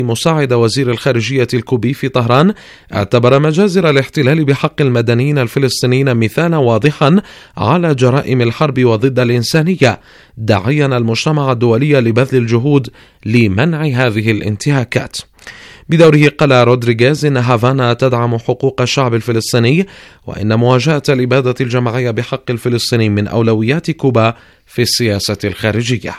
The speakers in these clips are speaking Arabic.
مساعد وزير الخارجية الكوبي في طهران اعتبر مجازر الاحتلال بحق المدنيين الفلسطينيين مثالا واضحا على جرائم الحرب وضد الإنسانية، داعيا المجتمع الدولي لبذل الجهود لمنع هذه الانتهاكات. بدوره قال رودريغيز إن هافانا تدعم حقوق الشعب الفلسطيني، وإن مواجهة الإبادة الجماعية بحق الفلسطينيين من أولويات كوبا في السياسة الخارجية.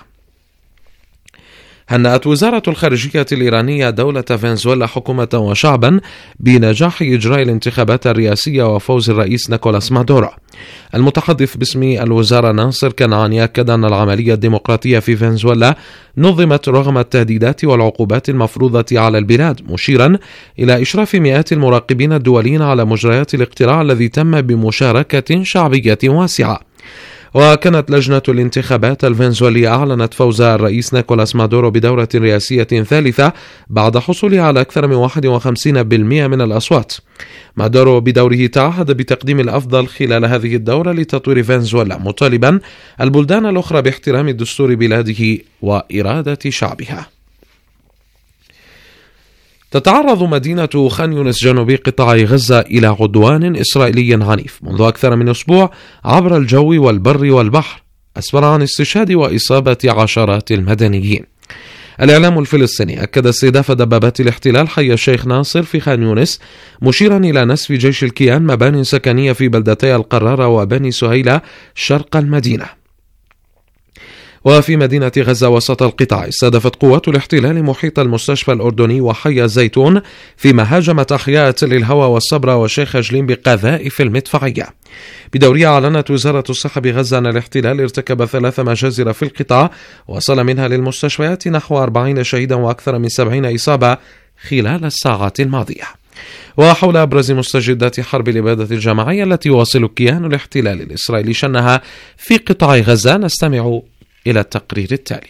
هنأت وزارة الخارجية الإيرانية دولة فنزويلا حكومة وشعبا بنجاح إجراء الانتخابات الرئاسية وفوز الرئيس نيكولاس مادورو. المتحدث باسم الوزارة ناصر كنعاني أكد أن العملية الديمقراطية في فنزويلا نظمت رغم التهديدات والعقوبات المفروضة على البلاد، مشيرا إلى إشراف مئات المراقبين الدوليين على مجريات الاقتراع الذي تم بمشاركة شعبية واسعة. وكانت لجنة الانتخابات الفنزويلية أعلنت فوز الرئيس نيكولاس مادورو بدورة رئاسية ثالثة بعد حصوله على أكثر من 51% من الأصوات. مادورو بدوره تعهد بتقديم الأفضل خلال هذه الدورة لتطوير فنزويلا، مطالبا البلدان الأخرى باحترام دستور بلاده وإرادة شعبها. تتعرض مدينة خان يونس جنوبي قطاع غزة إلى عدوان إسرائيلي عنيف منذ أكثر من أسبوع عبر الجو والبر والبحر، أسفر عن استشهاد وإصابة عشرات المدنيين. الإعلام الفلسطيني أكد استهداف دبابات الاحتلال حي الشيخ ناصر في خان يونس، مشيرا إلى نسف جيش الكيان مبانٍ سكنية في بلدتي القرارة وبني سهيلة شرق المدينة. وفي مدينة غزة وسط القطاع استهدفت قوات الاحتلال محيط المستشفى الأردني وحي الزيتون، فيما هاجمت أحياء تل الهوى والصبرا وشيخ جليم بقذائف المدفعية. بدورها أعلنت وزارة الصحة بغزة أن الاحتلال ارتكب 3 مجازر في القطاع، وصل منها للمستشفيات نحو 40 شهيدا وأكثر من 70 إصابة خلال الساعات الماضية. وحول أبرز مستجدات حرب الإبادة الجماعية التي يواصل كيان الاحتلال الإسرائيلي شنها في قطاع غزة، نستمع إلى التقرير التالي.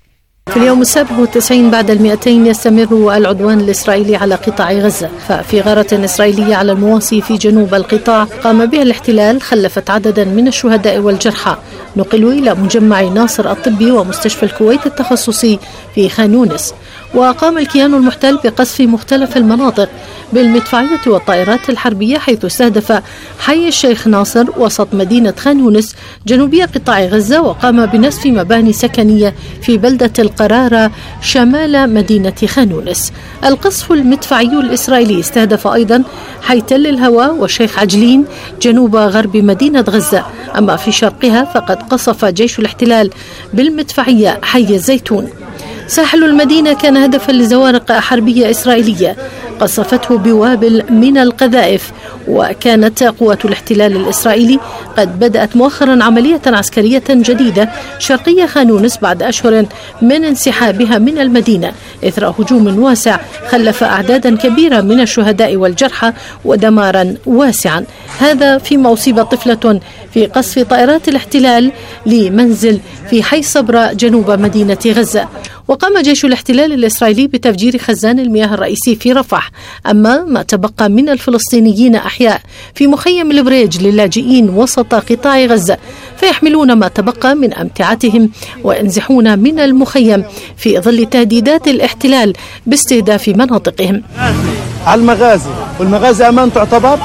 في اليوم 97 بعد 200 يستمر العدوان الإسرائيلي على قطاع غزة، ففي غارة إسرائيلية على المواصي في جنوب القطاع قام بها الاحتلال خلفت عددا من الشهداء والجرحى، نقلوا إلى مجمع ناصر الطبي ومستشفى الكويت التخصصي في خان يونس. وقام الكيان المحتل بقصف مختلف المناطق بالمدفعية والطائرات الحربية، حيث استهدف حي الشيخ ناصر وسط مدينة خان يونس جنوبية قطاع غزة، وقام بنسف مباني سكنية في بلدة القرارة شمال مدينة خان يونس. القصف المدفعي الإسرائيلي استهدف أيضا حي تل الهوى وشيخ عجلين جنوب غرب مدينة غزة، أما في شرقها فقد قصف جيش الاحتلال بالمدفعية حي الزيتون. ساحل المدينة كان هدفا لزوارق حربية إسرائيلية قصفته بوابل من القذائف، وكانت قوات الاحتلال الإسرائيلي قد بدأت مؤخرا عملية عسكرية جديدة شرقية خان يونس بعد أشهر من انسحابها من المدينة إثر هجوم واسع خلف أعدادا كبيرة من الشهداء والجرحى ودمارا واسعا. هذا فيما أصيبت طفلة في قصف طائرات الاحتلال لمنزل في حي صبرا جنوب مدينة غزة. وقام جيش الاحتلال الإسرائيلي بتفجير خزان المياه الرئيسي في رفح. أما ما تبقى من الفلسطينيين أحياء في مخيم البريج للاجئين وسط قطاع غزة، فيحملون ما تبقى من أمتعتهم وينزحون من المخيم في ظل تهديدات الاحتلال باستهداف مناطقهم. على المغازي، والمغازي أمان تعتبر؟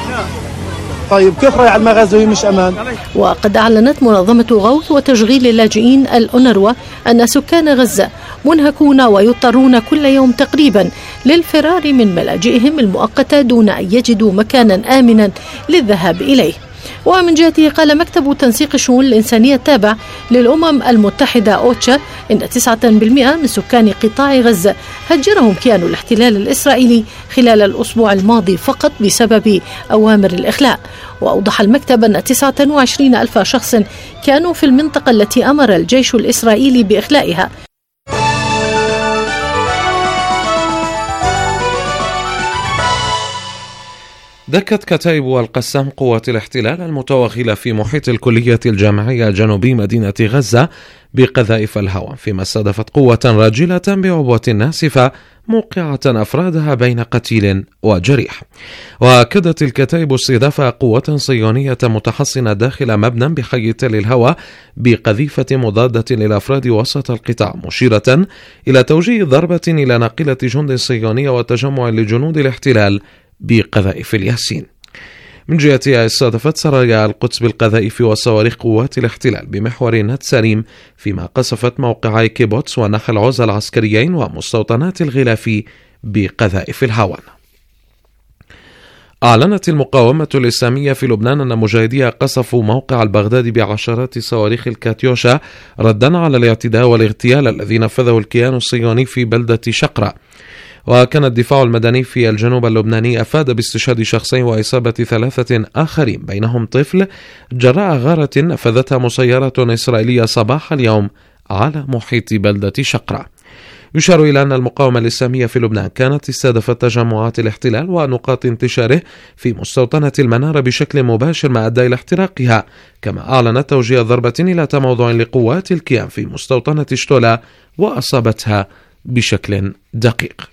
طيب كيف رايح على المغازي وهي مش أمان؟ وقد أعلنت منظمة غوث وتشغيل اللاجئين الأونروا أن سكان غزة منهكون ويضطرون كل يوم تقريبا للفرار من ملاجئهم المؤقتة دون أن يجدوا مكانا آمنا للذهاب إليه. ومن جهته قال مكتب تنسيق الشؤون الإنسانية التابع للأمم المتحدة أوتشا إن 9% من سكان قطاع غزة هجرهم كيان الاحتلال الإسرائيلي خلال الأسبوع الماضي فقط بسبب أوامر الإخلاء. وأوضح المكتب أن 29,000 شخص كانوا في المنطقة التي أمر الجيش الإسرائيلي بإخلائها. دكت كتائب القسام قوات الاحتلال المتوغلة في محيط الكلية الجامعية جنوبي مدينة غزة بقذائف الهواء، فيما استهدفت قوة راجلة بعبوة ناسفة موقعة أفرادها بين قتيل وجريح. وأكدت الكتائب استهداف قوة صهيونية متحصنة داخل مبنى بحي تل الهوى بقذيفة مضادة للأفراد وسط القطاع، مشيرة إلى توجيه ضربة إلى ناقلة جند صهيونية وتجمع لجنود الاحتلال بقذائف الياسين. من جهتها استهدفت سرايا القدس بالقذائف وصواريخ قوات الاحتلال بمحور نت سليم، فيما قصفت موقعي كيبوتس ونخل عوزة العسكريين ومستوطنات الغلاف بقذائف الهاون. أعلنت المقاومة الإسلامية في لبنان أن مجاهديها قصفوا موقع البغدادي بعشرات صواريخ الكاتيوشا ردا على الاعتداء والاغتيال الذي نفذه الكيان الصهيوني في بلدة شقرة. وكان الدفاع المدني في الجنوب اللبناني أفاد باستشهاد شخصين وإصابة 3 آخرين بينهم طفل جراء غارة نفذتها مسيرة إسرائيلية صباح اليوم على محيط بلدة شقرة. يشار إلى أن المقاومة الإسلامية في لبنان كانت استهدفت تجمعات الاحتلال ونقاط انتشاره في مستوطنة المنارة بشكل مباشر ما أدى إلى احتراقها، كما أعلنت توجيه ضربة إلى تموضع لقوات الكيان في مستوطنة شتولا وأصابتها بشكل دقيق.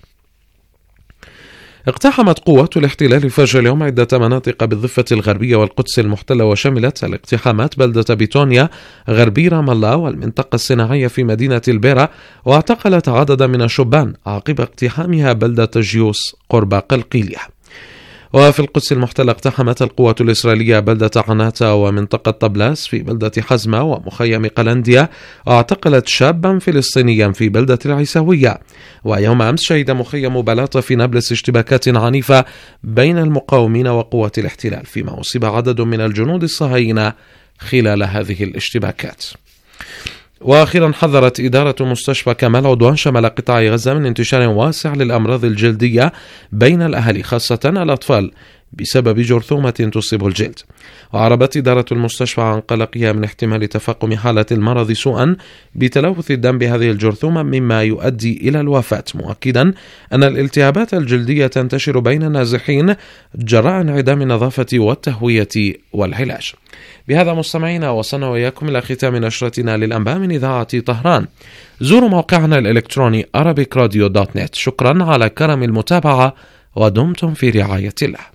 اقتحمت قوات الاحتلال فجر اليوم عدة مناطق بالضفة الغربية والقدس المحتلة، وشملت الاقتحامات بلدة بيتونيا غربي رام الله والمنطقة الصناعية في مدينة البيرة، واعتقلت عددا من الشبان عقب اقتحامها بلدة جيوس قرب قلقيلية. وفي القدس المحتلة اقتحمت القوات الإسرائيلية بلدة عناتا ومنطقة طبلاس في بلدة حزمة ومخيم قلنديا، واعتقلت شابا فلسطينيا في بلدة العيساوية. ويوم أمس شهد مخيم بلاطة في نابلس اشتباكات عنيفة بين المقاومين وقوات الاحتلال، فيما أصيب عدد من الجنود الصهاينة خلال هذه الاشتباكات. وأخيرا حذرت إدارة مستشفى كمال عدوان شمال قطاع غزة من انتشار واسع للأمراض الجلدية بين الأهالي خاصة الأطفال بسبب جرثومة تصيب الجلد. وعربت إدارة المستشفى عن قلقها من احتمال تفاقم حالة المرض سوءا بتلوث الدم بهذه الجرثومة مما يؤدي إلى الوفاة، مؤكدا أن الالتهابات الجلدية تنتشر بين النازحين جراء انعدام النظافة والتهوية والعلاج. بهذا مستمعينا وصلنا وإياكم إلى ختام نشرتنا للأنباء من إذاعة طهران. زوروا موقعنا الإلكتروني arabicradio.net. شكرا على كرم المتابعة ودمتم في رعاية الله.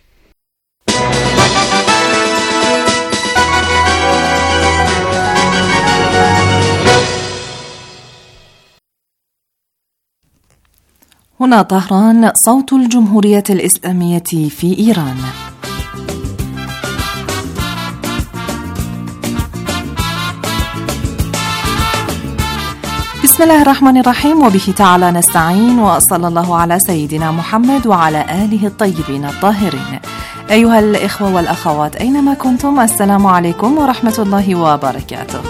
هنا طهران، صوت الجمهورية الإسلامية في إيران. بسم الله الرحمن الرحيم، وبه تعالى نستعين، وصلى الله على سيدنا محمد وعلى آله الطيبين الطاهرين. أيها الإخوة والأخوات أينما كنتم، السلام عليكم ورحمة الله وبركاته.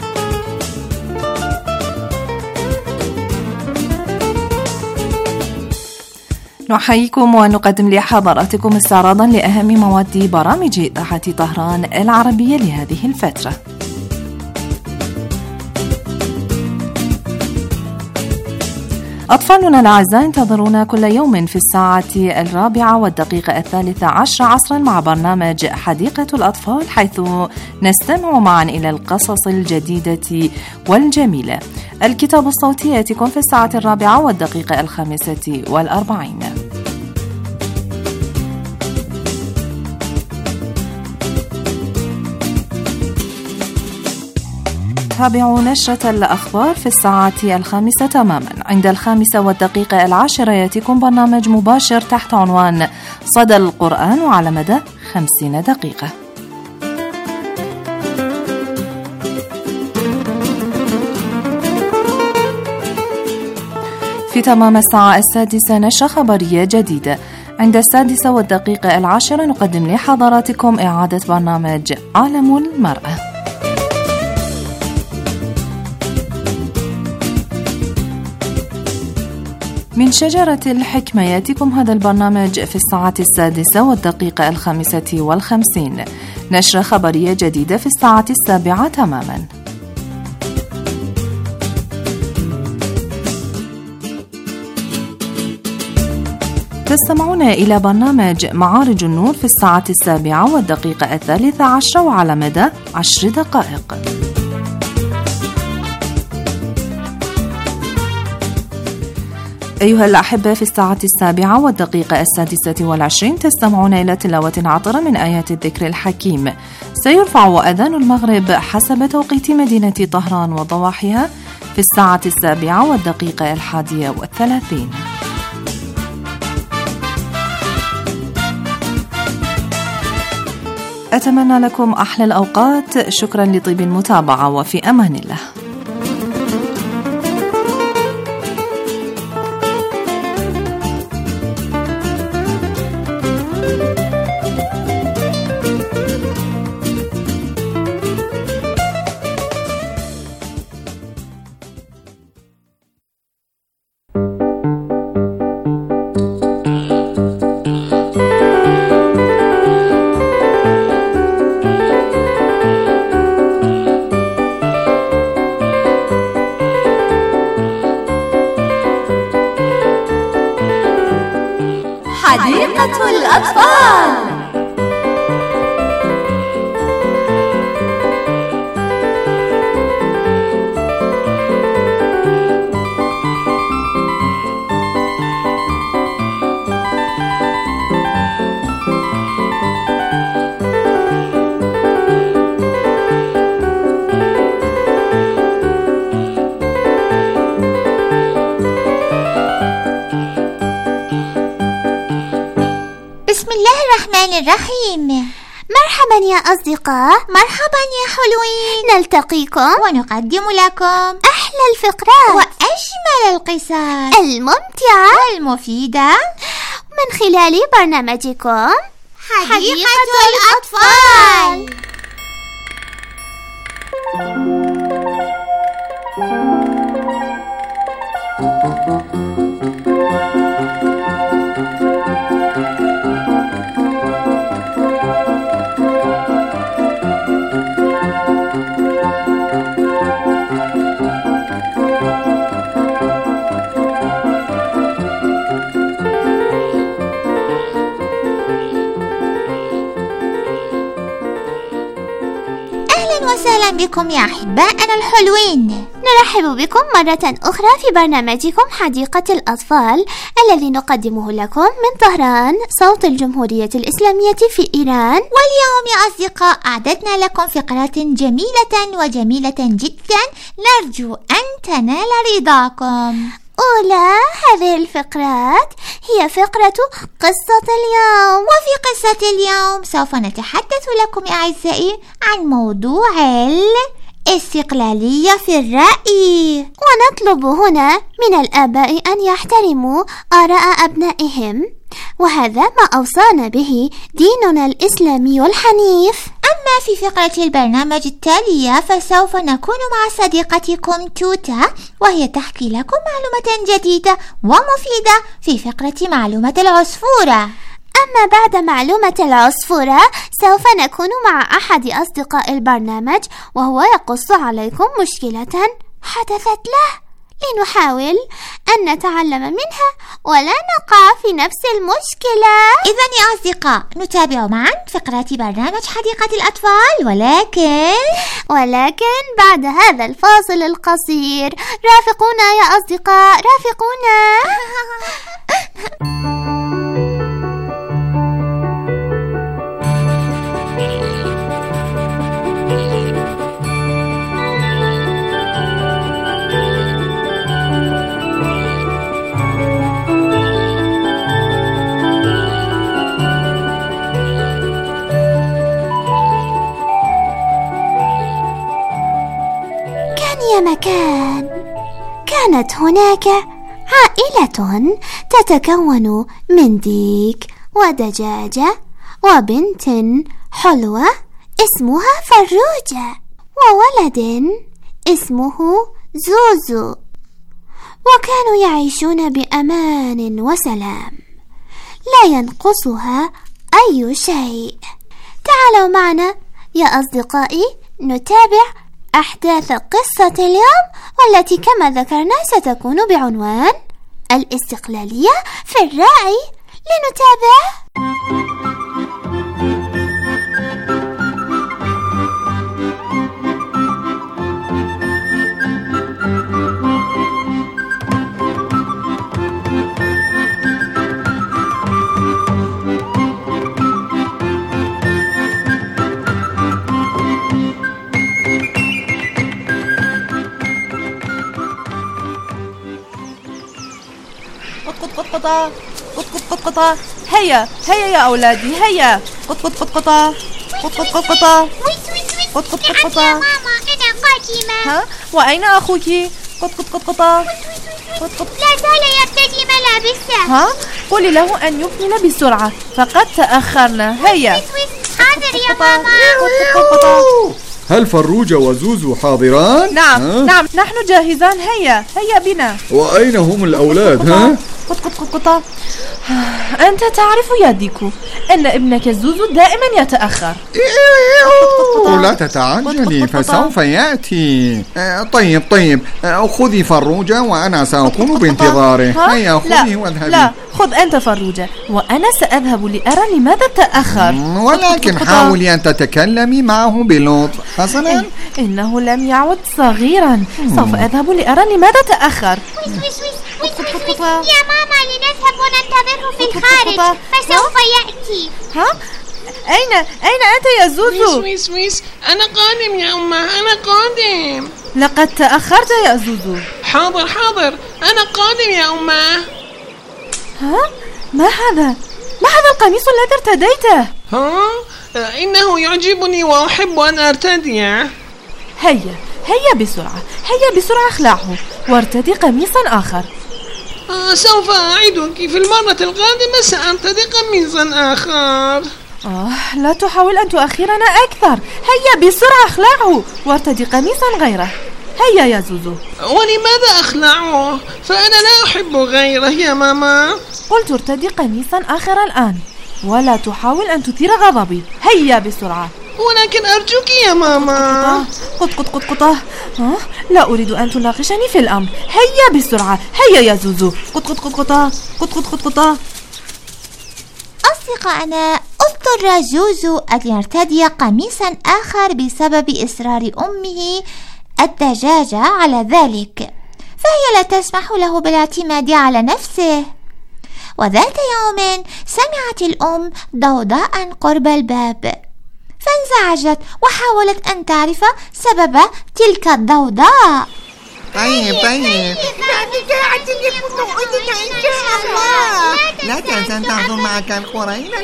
نحييكم ونقدم لحضراتكم استعراضا لأهم مواد برامج إذاعة طهران العربية لهذه الفترة. أطفالنا الأعزاء انتظرونا كل يوم في الساعة 4:13 عصرا مع برنامج حديقة الأطفال، حيث نستمع معا إلى القصص الجديدة والجميلة. الكتاب الصوتي يأتيكم في الساعة 4:45. تابعوا نشرة الأخبار في الساعة 5 تماما. عند 5:10 يأتيكم برنامج مباشر تحت عنوان صدى القرآن وعلى مدى 50 دقيقة. في تمام الساعة 6 نشرة خبرية جديدة. عند 6:10 نقدم لحضراتكم إعادة برنامج عالم المرأة. من شجرة الحكمة يأتيكم هذا البرنامج في الساعة 6:55. نشرة خبرية جديدة في الساعة 7 تماما. في تستمعون إلى برنامج معارج النور في الساعة 7:13 وعلى مدى 10 دقائق. أيها الأحبة، في الساعة 7:06 تستمعون إلى تلاوة عطرة من آيات الذكر الحكيم. سيرفع أذان المغرب حسب توقيت مدينة طهران وضواحيها في الساعة 7:31. أتمنى لكم أحلى الأوقات. شكرا لطيب المتابعة، وفي أمان الله. حديقة الأطفال. بسم الله الرحمن الرحيم. مرحبا يا أصدقاء. مرحبا يا حلوين. نلتقيكم ونقدم لكم أحلى الفقرات وأجمل القصص الممتعة والمفيدة من خلال برنامجكم حديقة الأطفال. وسهلا بكم يا أحبائنا الحلوين. نرحب بكم مرة أخرى في برنامجكم حديقة الأطفال الذي نقدمه لكم من طهران، صوت الجمهورية الإسلامية في إيران. واليوم يا أصدقاء أعددنا لكم فقرات جميلة جدا، نرجو أن تنال رضاكم. أولى هذه الفقرات هي فقرة قصة اليوم. وفي قصة اليوم سوف نتحدث لكم يا أعزائي عن موضوع الاستقلالية في الرأي، ونطلب هنا من الآباء أن يحترموا آراء أبنائهم، وهذا ما أوصانا به ديننا الإسلامي الحنيف. أما في فقرة البرنامج التالية فسوف نكون مع صديقتكم توتا، وهي تحكي لكم معلومة جديدة ومفيدة في فقرة معلومة العصفورة. أما بعد معلومة العصفورة سوف نكون مع أحد أصدقاء البرنامج، وهو يقص عليكم مشكلة حدثت له، لنحاول أن نتعلم منها ولا نقع في نفس المشكلة. إذن يا أصدقاء نتابع معا فقرات برنامج حديقة الأطفال، ولكن بعد هذا الفاصل القصير. رافقونا يا أصدقاء، رافقونا. كانت هناك عائلة تتكون من ديك ودجاجة وبنت حلوة اسمها فروجة، وولد اسمه زوزو، وكانوا يعيشون بأمان وسلام لا ينقصها أي شيء. تعالوا معنا يا أصدقائي نتابع أحداث قصة اليوم، والتي كما ذكرنا ستكون بعنوان الاستقلالية في الرأي لنتابع. قطقطقطة قطقطقطة. هيا هيا يا أولادي، هيا قطقطقطة قطقطقطة قطقطقطة. يا ماما أنا قادمة. ها، وأين أخوك؟ قطقطقطة. لا زال يرتدي ملابسه. ها، قولي له أن يكمل بسرعة فقد تأخرنا. هيا. حاضر يا ماما. هل فروجة وزوزو حاضران؟ نعم نعم، نحن جاهزان. هيا هيا بنا. وأين هم الأولاد؟ ها؟ قطقطقطة. أنت تعرف يا ديكو أن ابنك زوزو دائما يتأخر. لا تتعجلي فسوف يأتي. طيب خذي فروجة وأنا سأقوم بانتظاره. هيا خذي واذهبي. لا، خذ أنت فروجة وأنا سأذهب لأرى لماذا تأخر. ولكن حاولي أن تتكلمي معه بلطف. حسنا. إنه لم يعد صغيرا. سوف أذهب لأرى لماذا تأخر. يا ماما لنذهب وننتظره في الخارج فسوف يأتي. ها؟ أين أنت يا زوزو؟ ويس أنا قادم يا أمه، أنا قادم. لقد تأخرت يا زوزو. حاضر أنا قادم يا أمه. ها؟ ما هذا القميص الذي ارتديته؟ إنه يعجبني وأحب أن أرتديه. هيا بسرعة اخلعه وارتدي قميصا آخر. سوف أعدك في المرة القادمة سأرتدي قميصا آخر. لا تحاول أن تؤخرنا أكثر. هيا بسرعة اخلعه وارتدي قميصا غيره. هيا يا زوزو. ولماذا أخلعه؟ فأنا لا أحب غيره يا ماما. قلت ارتدي قميصا آخر الآن ولا تحاول أن تثير غضبي. هيا بسرعة. ولكن أرجوك يا ماما. قطقطقطة. لا أريد أن تناقشني في الأمر. هيا بسرعة. هيا يا زوزو. قطقطقطة. أصدقائنا، اضطر زوزو أن يرتدي قميصا آخر بسبب إصرار أمه الدجاجة على ذلك، فهي لا تسمح له بالاعتماد على نفسه. وذات يوم سمعت الأم ضوضاء قرب الباب فانزعجت وحاولت أن تعرف سبب تلك الضوضاء. طيب لا تنسى أن تحضر معك القرى. إلى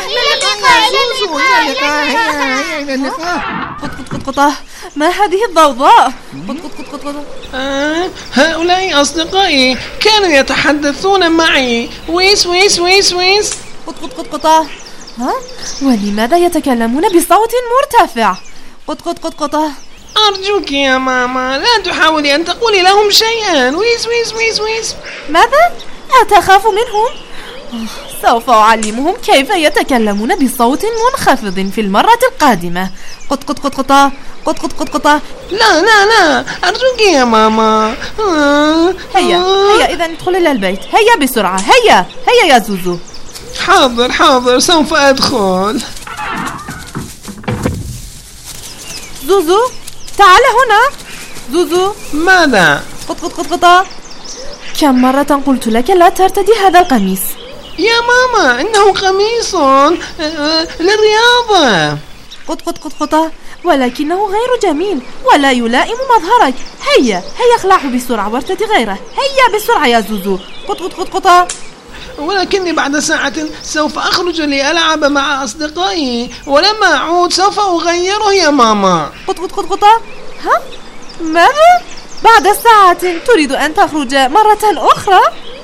اللقاء. قطقطقطة. ما هذه الضوضاء؟ قطقطقطة. هؤلاء أصدقائي كانوا يتحدثون معي. ويس. قطقطقطة. ولماذا يتكلمون بصوت مرتفع؟ قطقطقطة. أرجوك يا ماما لا تحاولي أن تقولي لهم شيئا. ويس. ماذا؟ أتخاف منهم؟ سوف أعلمهم كيف يتكلمون بصوت منخفض في المرة القادمة. قطقطقطة. لا أرجوك يا ماما. هيا إذا ادخل إلى البيت. هيا بسرعة. هيا يا زوزو. حاضر سوف أدخل. زوزو تعال هنا. زوزو. ماذا؟ قطقطقطة. كم مرة قلت لك لا ترتدي هذا القميص؟ يا ماما إنه قميص للرياضة. قطقطقطة. ولكنه غير جميل ولا يلائم مظهرك. هيا اخلعه بسرعة وارتدي غيره. هيا بسرعة يا زوزو. قطقطقطة. ولكني بعد ساعة سوف أخرج لألعب مع أصدقائي ولما أعود سوف أغيره يا ماما. قطقطقطة. ماذا؟ بعد ساعة تريد أن تخرج مرة أخرى؟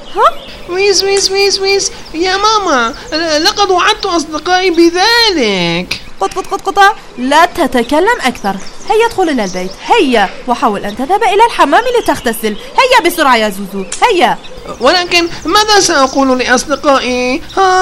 ويس يا ماما لقد وعدت أصدقائي بذلك. قطقطقطة. لا تتكلم أكثر. هيا ادخل إلى البيت. هيا وحاول أن تذهب إلى الحمام لتغتسل. هيا بسرعة يا زوزو. هيا. ولكن ماذا سأقول لأصدقائي؟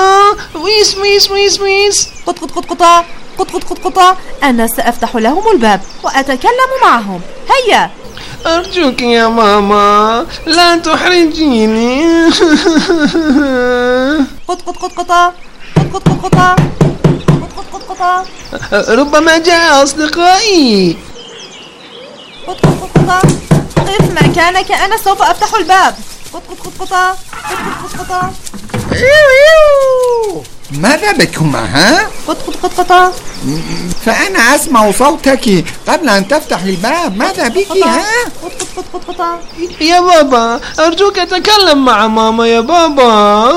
ويس. قطقطقطة. أنا سأفتح لهم الباب وأتكلم معهم. هيا. أرجوك يا ماما لا تحرجيني. قط قط قط قطا قط قط قط قطا قط قط قط قطا. ربما جاء أصدقائي. قط قط قط قطا. قف مكانك، أنا سوف أفتح الباب. قط قط قط قطا قط قط قط قطا. ماذا بكم ها؟ قط قط قط قطا. فأنا أسمع صوتك قبل أن تفتح الباب. ماذا بك ها؟ قط قط قط قط قطا. يا بابا أرجوك تكلم مع ماما يا بابا.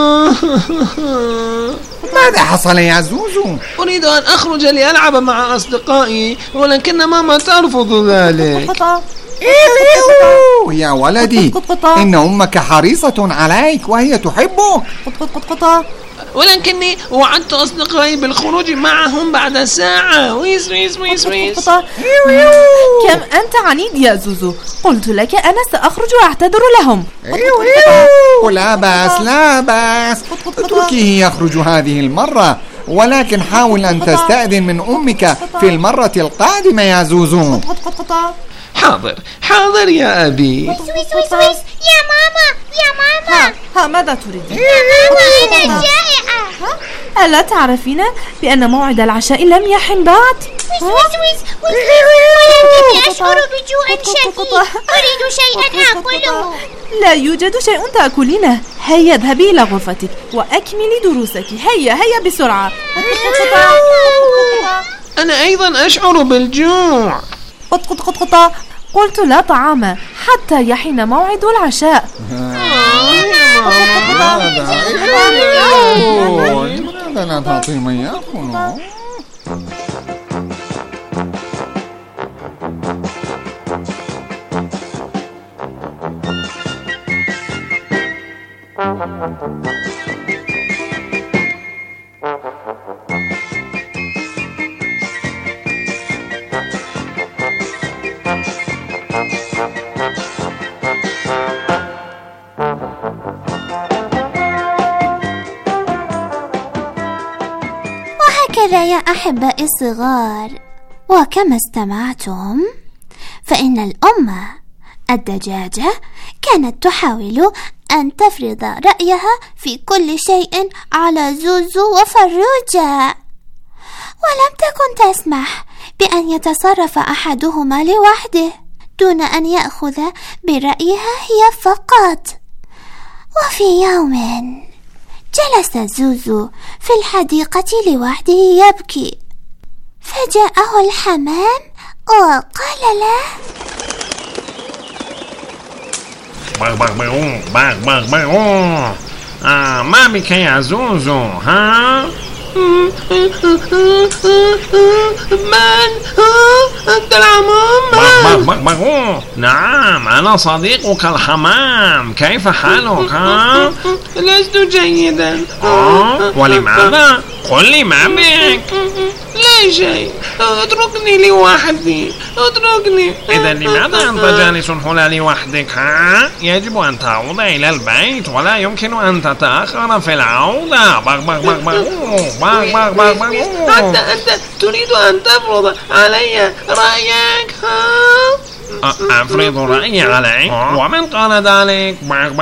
ماذا حصل يا زوزو؟ أريد أن أخرج لألعب مع أصدقائي ولكن ماما ترفض ذلك. يا ولدي، إن أمك حريصة عليك وهي تحبك. ولكني وعدت أصدقائي بالخروج معهم بعد ساعة. ويس ويس ويس ويس. كم أنت عنيد يا زوزو، قلت لك أنا سأخرج وأعتذر لهم. لا بأس لا بأس، اتركيه يخرج هذه المرة، ولكن حاول أن تستأذن من أمك في المرة القادمة يا زوزو. حاضر حاضر يا أبي. ويس ويس ويس ويس. يا ماما يا ماما. ها ماذا تريدين؟ يا ماما أنا جائعة. ألا تعرفين بأن موعد العشاء لم يحن بعد؟ ويس ويس ويس ولكني أشعر بجوع شديد، أريد شيئا آكله. لا يوجد شيء تأكلينه. هيا اذهبي إلى غرفتك وأكملي دروسك. هيا هيا بسرعة. أنا أيضا أشعر بالجوع. قط قط قط قط. قلت لا طعام حتى يحين موعد العشاء. لماذا لا تعطي من يأكل؟ وهكذا يا أحبائي الصغار، وكما استمعتم فإن الأم الدجاجة كانت تحاول أن تفرض رأيها في كل شيء على زوزو وفروجة، ولم تكن تسمح بأن يتصرف أحدهما لوحده دون أن يأخذ برأيها هي فقط. وفي يوم جلس زوزو في الحديقة لوحده يبكي، فجاءه الحمام وقال له: ما بك يا زوزو ها؟ من؟ أنت الحمام؟ نعم أنا صديقك الحمام، كيف حالك ها؟ لست جيدا. ولماذا؟ قل لي ما بك. لا شيء، اتركني لوحدي، اتركني. إذا لماذا أنت جالس هنا لوحدك ها؟ يجب أن تعود إلى البيت ولا يمكن أن تتأخر في العودة. حتى أنت تريد أن تفرض علي رأيك ها؟ أفرض رأيي عليك؟ ومن قال ذلك؟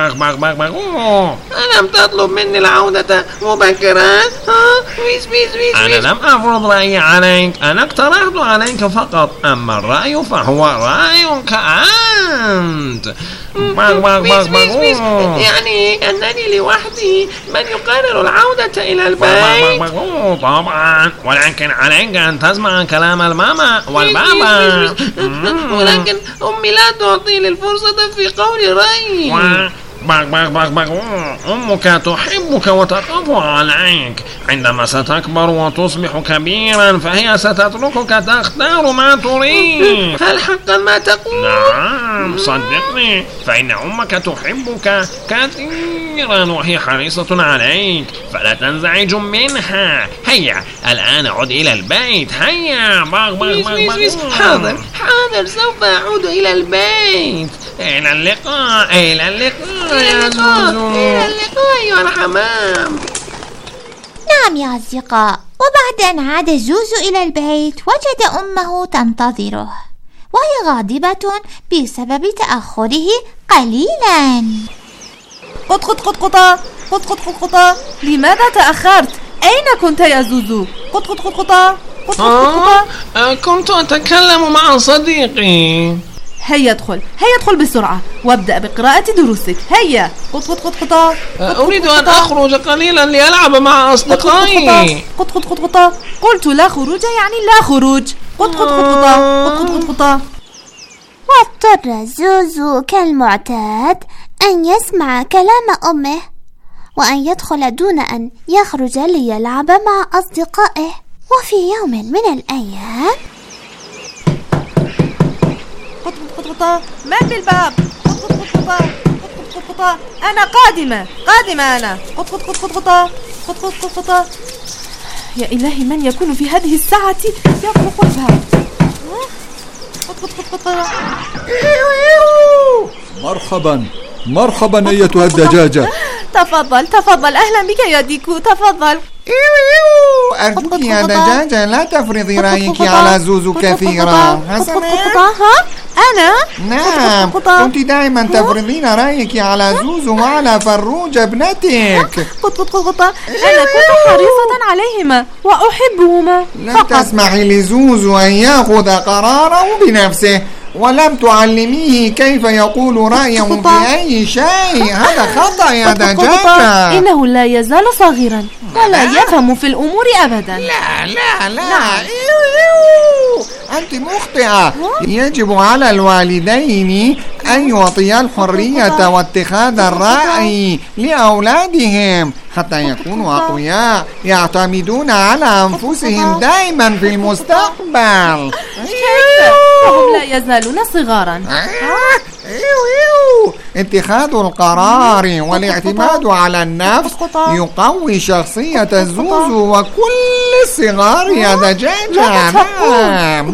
ألم تطلب مني العودة مبكرا؟ أنا لم أفرض رأيي عليك، أنا اقترحت عليك فقط، أما الرأي فهو رأيك أنت. يعني أنني لوحدي من يقرر العودة إلى البيت؟ طبعا، ولكن عليك أن تسمع كلام الماما والبابا. ولكن أمي لا تعطيني الفرصة في قول رأيي. أمك تحبك وتخاف عليك. عندما ستكبر وتصبح كبيرا فهي ستتركك تختار ما تريد. هل حقا ما تقول؟ نعم صدقني، فإن أمك تحبك كثيرا وهي حريصة عليك، فلا تنزعج منها. هيا الآن عد إلى البيت. هيا. حاضر حاضر، سوف أعود إلى البيت. إلى اللقاء. إلى اللقاء يا زوزو. إلى اللقاء يا الحمام. نعم يا أصدقاء، وبعد أن عاد زوزو إلى البيت وجد أمه تنتظره وهي غاضبة بسبب تأخره قليلا. قط قط قط قطا قطة لماذا تأخرت؟ أين كنت يا زوزو؟ قطة كنت أتكلم مع صديقي. هيا ادخل بسرعة وابدأ بقراءة دروسك. هيا قطة أريد أن أخرج قليلا لألعب مع أصدقائي. قطة قلت لا خروج يعني لا خروج. قطة. واضطر زوزو كالمعتاد أن يسمع كلام أمه وأن يدخل دون أن يخرج ليلعب مع أصدقائه. وفي يوم من الأيام قطة من بالباب؟ قطة أنا قادمة أنا. قطة يا إلهي، من يكون في هذه الساعة يطرق الباب؟ قطة مرحبا أيتها الدجاجة. تفضل أهلا بك يا ديكو، تفضل. أرجوك يا دجاجة لا تفرضي رأيك على زوزو كثيرا. أنا؟ نعم، كنت دائما تفرضين رأيك على زوزو وعلى فروج ابنتك. قطة أنا كنت حريصة عليهما وأحبهما. لا تسمحي لزوزو أن يأخذ قراره بنفسه، ولم تعلميه كيف يقول رأيه في أي شيء. هذا خطأ يا دجاجة. إنه لا يزال صغيرا ولا يفهم في الأمور أبدا. لا. أنت مخطئة. يجب على الوالدين أن يعطيا الحرية واتخاذ الرأي لأولادهم حتى يكونوا أقوياء يعتمدون على أنفسهم دائما في المستقبل. وهم لا يزالون صغارا. اتخاذ القرار والاعتماد على النفس يقوي شخصية زوزو وكل الصغار يا دجاجة. نعم.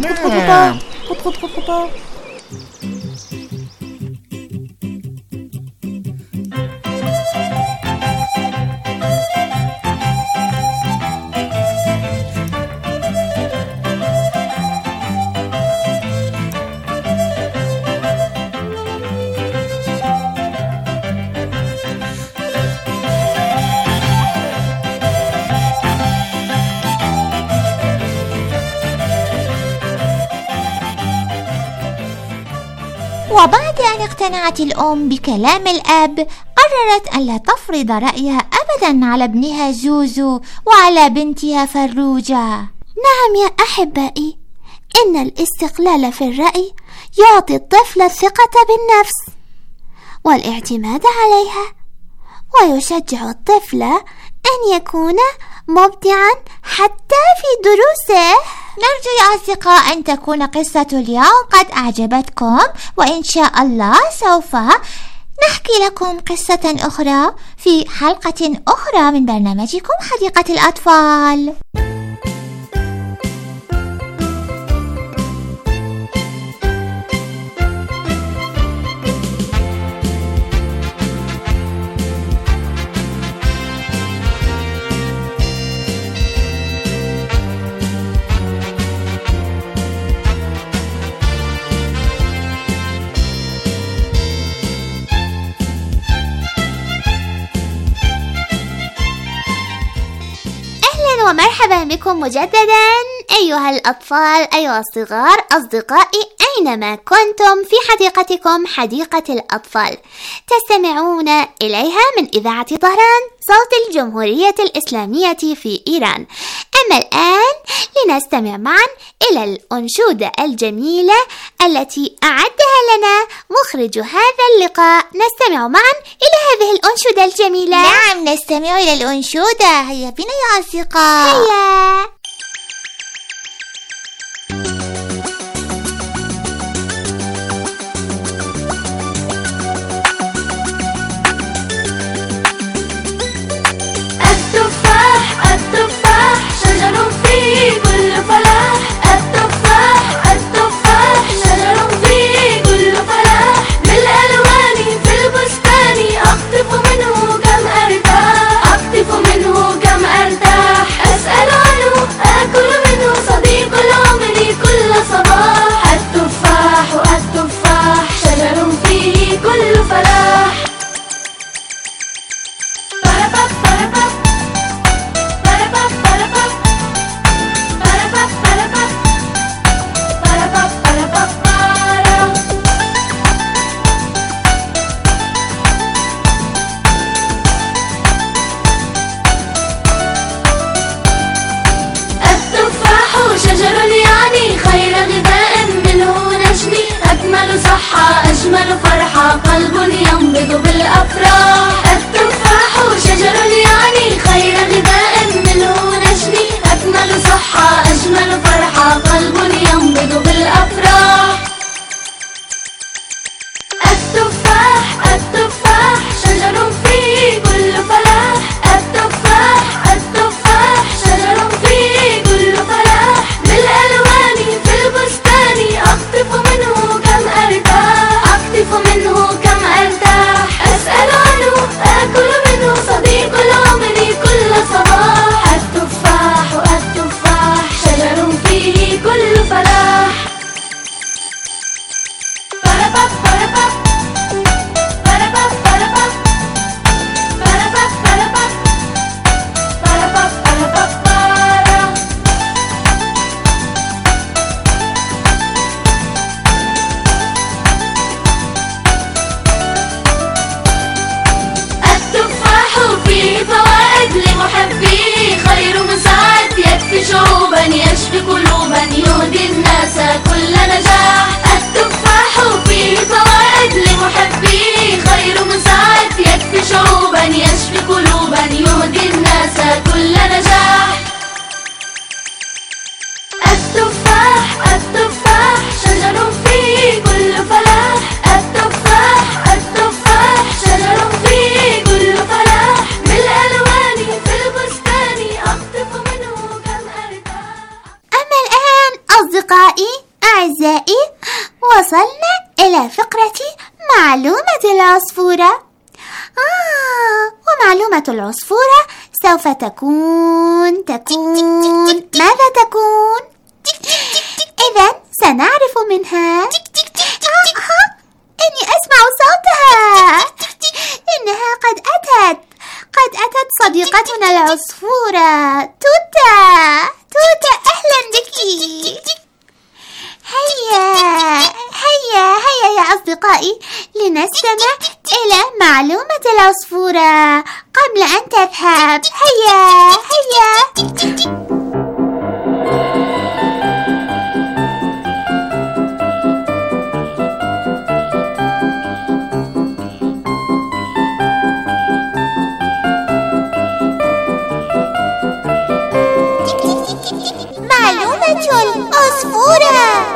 وبعد أن اقتنعت الأم بكلام الأب قررت ألا تفرض رأيها أبدا على ابنها زوزو وعلى بنتها فروجة. نعم يا أحبائي، إن الاستقلال في الرأي يعطي الطفل الثقة بالنفس والاعتماد عليها، ويشجع الطفل أن يكون مبدعا حتى في دروسه. نرجو يا أصدقاء أن تكون قصة اليوم قد أعجبتكم، وإن شاء الله سوف نحكي لكم قصة أخرى في حلقة أخرى من برنامجكم حديقة الأطفال. ومرحبا بكم مجددا أيها الأطفال، أيها الصغار، أصدقائي أينما كنتم في حديقتكم حديقة الأطفال تستمعون إليها من إذاعة طهران صوت الجمهورية الإسلامية في إيران. أما الآن لنستمع معا إلى الأنشودة الجميلة التي أعدها لنا مخرج هذا اللقاء. نستمع معا إلى هذه الأنشودة الجميلة. نعم، نستمع إلى الأنشودة. هيا بنا يا أصدقاء. هيا. التفاح شجر فيه كل فلاح. التفاح شجر فيه كل فلاح. بالألوان في البستان أقطف منه كم أرتاح. أسأل عنه أجمل فرحة قلب ينبض بالأفراح. التفاح شجر يعني خير غذاء منه نشني، أكمل صحة أجمل فرحة قلب ينبض بالأفراح. التفاح التفاح شجر فيه كل فلاح. التفاح التفاح شجر فيه كل فلاح. بالألوان في البستان أقطف منه كم أرتاح. أقطف منه كم أرتاح. أسأل عنه آكل منه صديق العمر كل صباح. التفاح التفاح شجر فيه كل فلاح. لمحبيه خير مساعد يكفي شعوبا يشفي قلوبا يهدي الناس كل نجاح. التفاح فيه فوائد لمحبيه خير مساعد يكفي شعوبا يشفي قلوبا يهدي الناس كل نجاح. التفاح التفاح شجر فيه كل فلاح. التفاح التفاح شجر فيه كل فلاح. بالألوان في البستان أقطف منه كم أرتاح. أما الآن أصدقائي أعزائي وصلنا إلى فقرة معلومة العصفورة. ومعلومة العصفورة سوف تكون ماذا تكون؟ إذن سنعرف منها. إني أسمع صوتها. إنها قد أتت صديقتنا العصفورة توتا. أهلا بك. هيا يا أصدقائي لنستمع إلى معلومة العصفورة قبل أن تذهب. هيا معلومة العصفورة.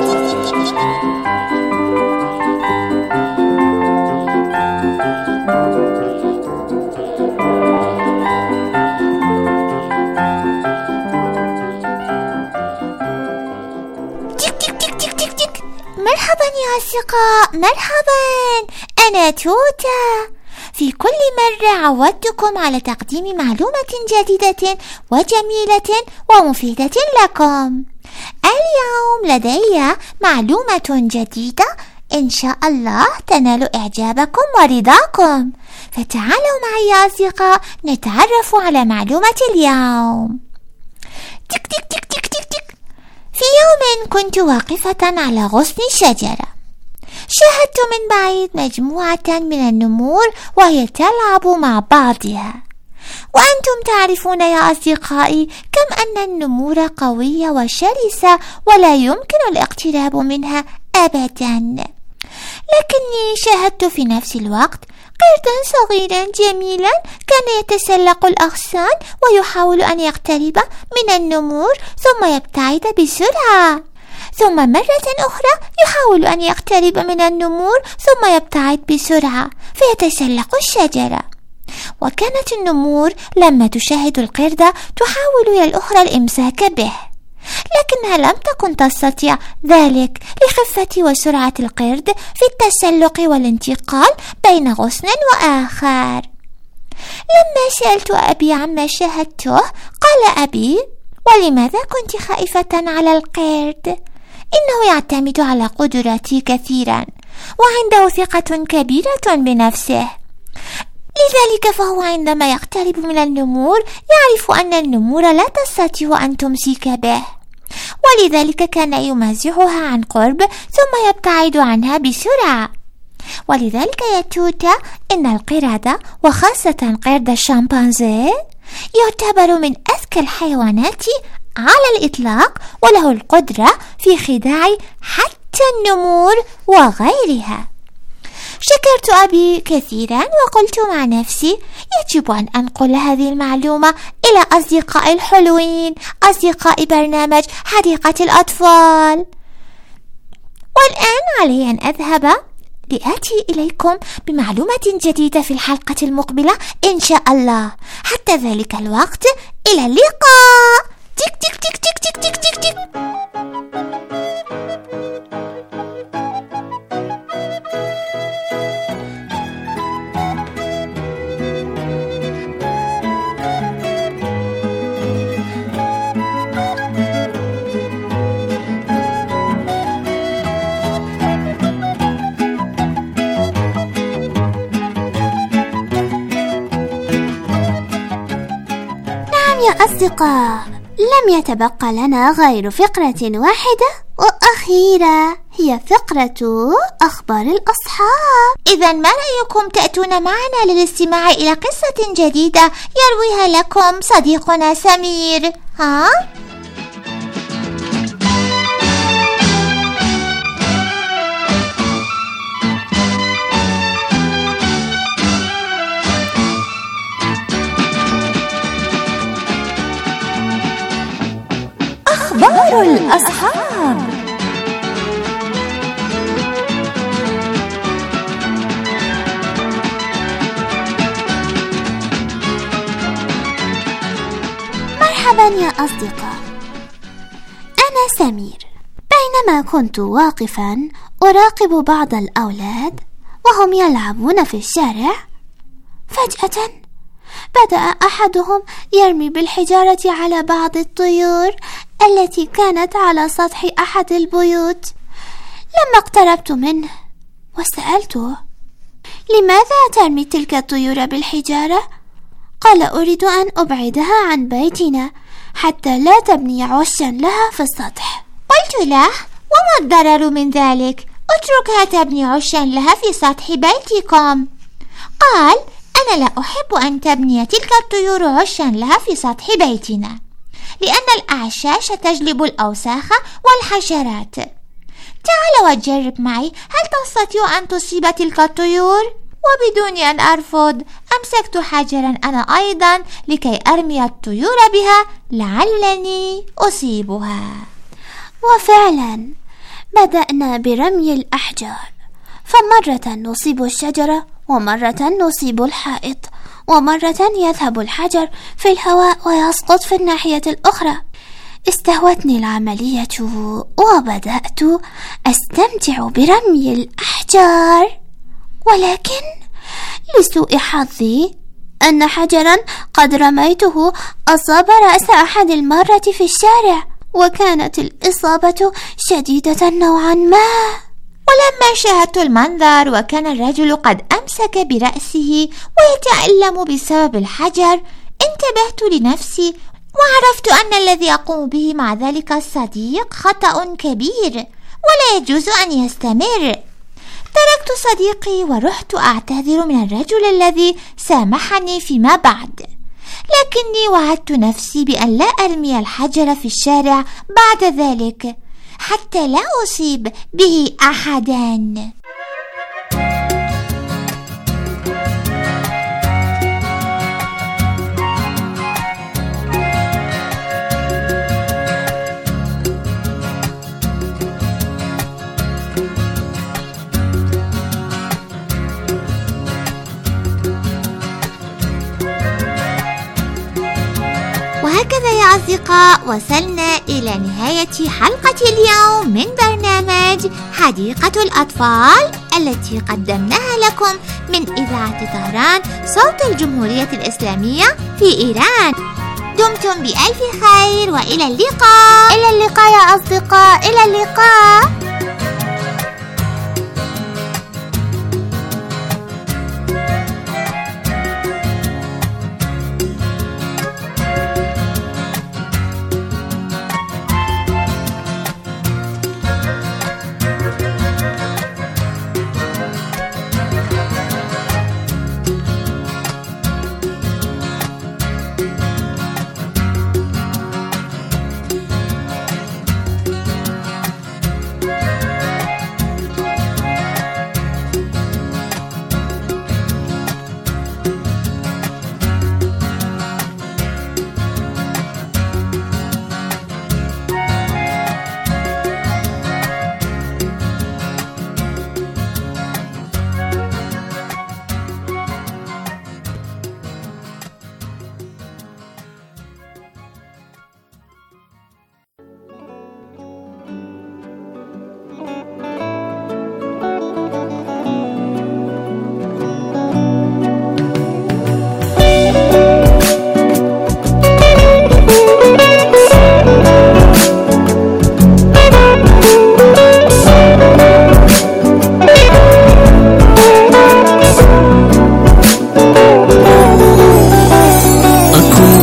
مرحبا يا أصدقاء، مرحبا، أنا توتا. في كل مرة عودتكم على تقديم معلومة جديدة وجميلة ومفيدة لكم. اليوم لدي معلومة جديدة إن شاء الله تنال إعجابكم ورضاكم. فتعالوا معي يا أصدقاء نتعرف على معلومة اليوم. تك تك تك تك تك تك. في يوم كنت واقفة على غصن شجرة، شاهدت من بعيد مجموعة من النمور وهي تلعب مع بعضها. وأنتم تعرفون يا أصدقائي كم أن النمور قوية وشرسة ولا يمكن الاقتراب منها أبدا. لكني شاهدت في نفس الوقت قردا صغيرا جميلا كان يتسلق الأغصان ويحاول أن يقترب من النمور ثم يبتعد بسرعة، ثم مرة أخرى يحاول أن يقترب من النمور ثم يبتعد بسرعة فيتسلق الشجرة. وكانت النمور لما تشاهد القرد تحاول هي الأخرى الإمساك به، لكنها لم تكن تستطيع ذلك لخفة وسرعة القرد في التسلق والانتقال بين غصن وآخر. لما سألت أبي عما شاهدته قال أبي: ولماذا كنت خائفة على القرد؟ إنه يعتمد على قدراتي كثيرا وعنده ثقة كبيرة بنفسه، لذلك فهو عندما يقترب من النمور يعرف أن النمور لا تستطيع أن تمسك به، ولذلك كان يمازحها عن قرب ثم يبتعد عنها بسرعة. ولذلك يا توتا إن القردة وخاصة قرد الشمبانزي يعتبر من أذكى الحيوانات على الإطلاق، وله القدرة في خداع حتى النمور وغيرها. شكرت أبي كثيرا وقلت مع نفسي يجب أن أنقل هذه المعلومة إلى أصدقائي الحلوين، أصدقاء برنامج حديقة الأطفال. والآن علي أن أذهب لآتي إليكم بمعلومة جديدة في الحلقة المقبلة إن شاء الله. حتى ذلك الوقت إلى اللقاء. تيك تيك تيك تيك تيك تيك تيك تيك. يا أصدقاء، لم يتبقى لنا غير فقرة واحدة وأخيرة، هي فقرة أخبار الأصحاب. إذا ما رأيكم تأتون معنا للاستماع إلى قصة جديدة يرويها لكم صديقنا سمير؟ ها؟ أخبار الأصحاب. مرحبا يا أصدقاء، أنا سمير. بينما كنت واقفا أراقب بعض الأولاد وهم يلعبون في الشارع، فجأة بدأ أحدهم يرمي بالحجارة على بعض الطيور التي كانت على سطح أحد البيوت. لما اقتربت منه وسألته: لماذا ترمي تلك الطيور بالحجارة؟ قال: أريد أن أبعدها عن بيتنا حتى لا تبني عشا لها في السطح. قلت له: وما الضرر من ذلك؟ اتركها تبني عشا لها في سطح بيتكم. قال: أنا لا أحب أن تبني تلك الطيور عشا لها في سطح بيتنا، لأن الأعشاش تجلب الأوساخ والحشرات. تعال وجرب معي، هل تستطيع أن تصيب تلك الطيور؟ وبدون أن أرفض أمسكت حجرا أنا أيضا لكي أرمي الطيور بها لعلني أصيبها. وفعلا بدأنا برمي الأحجار، فمرة نصيب الشجرة ومرة نصيب الحائط، ومرة يذهب الحجر في الهواء ويسقط في الناحية الأخرى. استهوتني العملية وبدأت أستمتع برمي الأحجار، ولكن لسوء حظي أن حجرا قد رميته أصاب رأس أحد المارة في الشارع، وكانت الإصابة شديدة نوعا ما. ولما شاهدت المنظر وكان الرجل قد أمسك برأسه ويتألم بسبب الحجر، انتبهت لنفسي وعرفت أن الذي أقوم به مع ذلك الصديق خطأ كبير ولا يجوز أن يستمر. تركت صديقي ورحت أعتذر من الرجل الذي سامحني فيما بعد، لكني وعدت نفسي بأن لا أرمي الحجر في الشارع بعد ذلك حتى لا أصيب به أحدا. وهكذا يا أصدقاء وصلنا إلى نهاية حلقة اليوم من برنامج حديقة الأطفال التي قدمناها لكم من إذاعة طهران صوت الجمهورية الإسلامية في إيران. دمتم بألف خير وإلى اللقاء. إلى اللقاء يا أصدقاء، إلى اللقاء.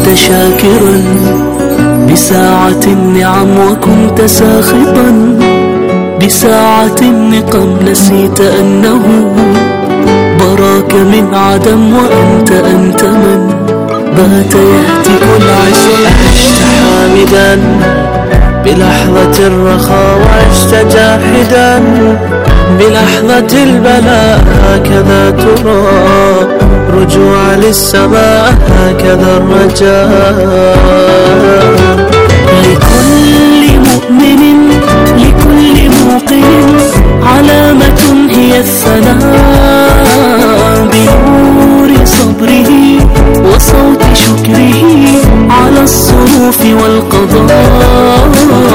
كنت شاكرا بساعة النعم وكنت ساخطا بساعة النقم، نسيت أنه براك من عدم وأنت من بات يهتك العشق. عشت حامدا بلحظة الرخاء وعشت جاحدا بلحظة البلاء، هكذا ترى رجوع للسماء، هكذا الرجاء. لكل مؤمن لكل موقن علامة هي الثناء بنور صبره وصوت شكره على الصروف والقضاء،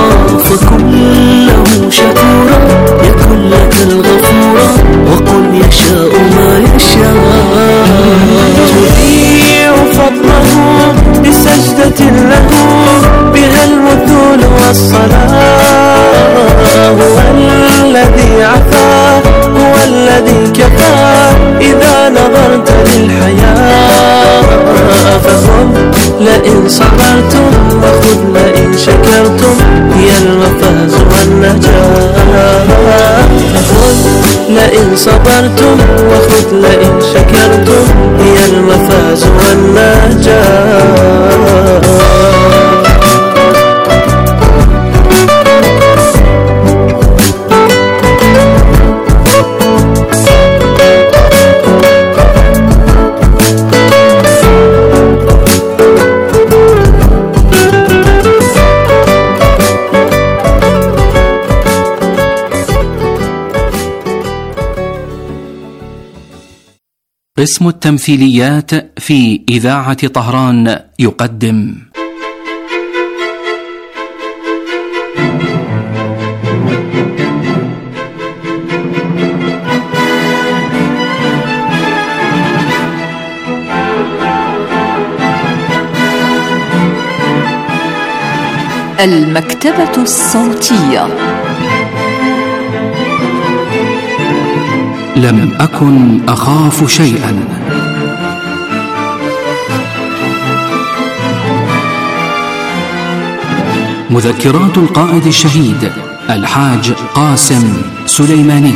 فكله شكورا يكن لك الغفورا وقل يشاء ما يشاء. تذيع فضله بسجدة له بها المثول والصلاة، هو الذي عفا هو الذي كفى إذا نظرت للحياة. فخذ لئن صبرتم وخذ لئن شكرتم هي المفاز والنجاة. فخذ لئن صبرتم وخذ لئن شكرتم هي المفاز والنجاة. قسم التمثيليات في إذاعة طهران يقدم المكتبة الصوتية. لم أكن أخاف شيئا. مذكرات القائد الشهيد الحاج قاسم سليماني.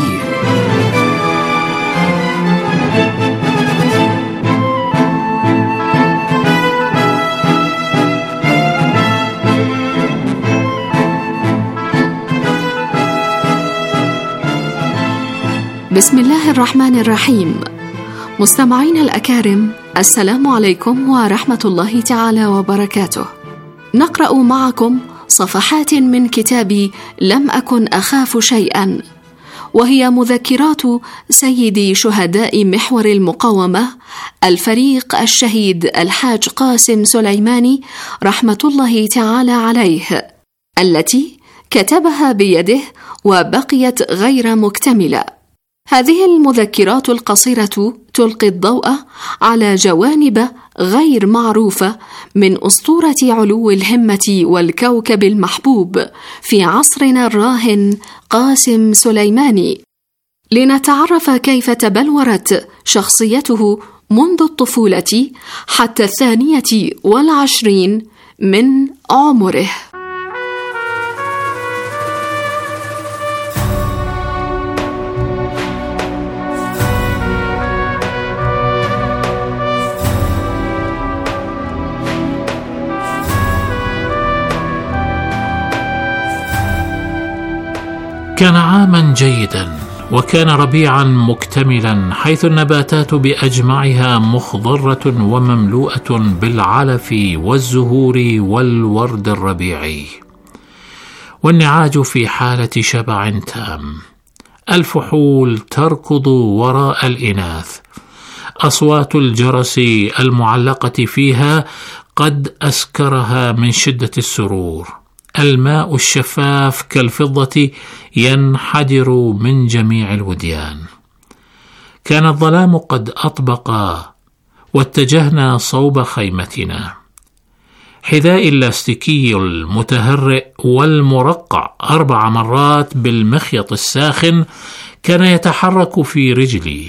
بسم الله الرحمن الرحيم. مستمعين الأكارم، السلام عليكم ورحمة الله تعالى وبركاته. نقرأ معكم صفحات من كتاب لم أكن أخاف شيئا، وهي مذكرات سيد شهداء محور المقاومة الفريق الشهيد الحاج قاسم سليماني رحمة الله تعالى عليه، التي كتبها بيده وبقيت غير مكتملة. هذه المذكرات القصيرة تلقي الضوء على جوانب غير معروفة من أسطورة علو الهمة والكوكب المحبوب في عصرنا الراهن قاسم سليماني، لنتعرف كيف تبلورت شخصيته منذ الطفولة حتى 22 من عمره. كان عاما جيدا، وكان ربيعا مكتملا، حيث النباتات بأجمعها مخضرة ومملوءة بالعلف والزهور والورد الربيعي، والنعاج في حالة شبع تام. الفحول تركض وراء الإناث، أصوات الجرس المعلقة فيها قد أسكرها من شدة السرور. الماء الشفاف كالفضة ينحدر من جميع الوديان. كان الظلام قد أطبق، واتجهنا صوب خيمتنا. حذائي اللاستيكي المتهرئ والمرقع 4 مرات بالمخيط الساخن كان يتحرك في رجلي،